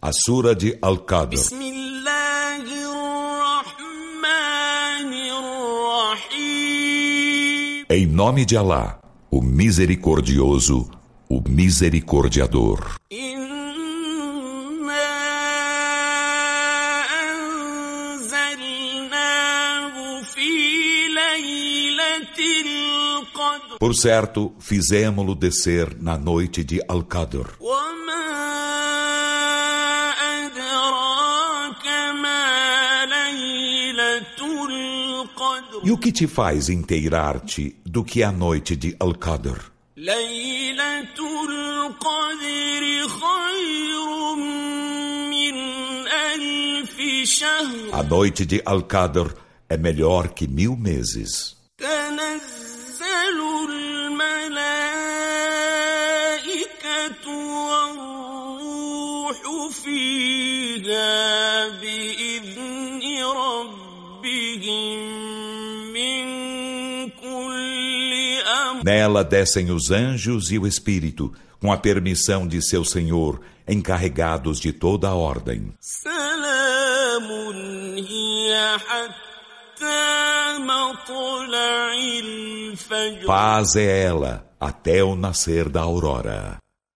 A Sura de Al-Qadr. Em nome de Alá, o Misericordioso, o Misericordiador. Por certo, fizemo-lo descer na noite de Al-Qadr. E o que te faz inteirar-te do que a noite de Al-Qadr? A noite de Al-Qadr é melhor que 1000 meses. Nela descem os anjos e o Espírito, com a permissão de seu Senhor, encarregados de toda a ordem. Paz é ela até o nascer da aurora.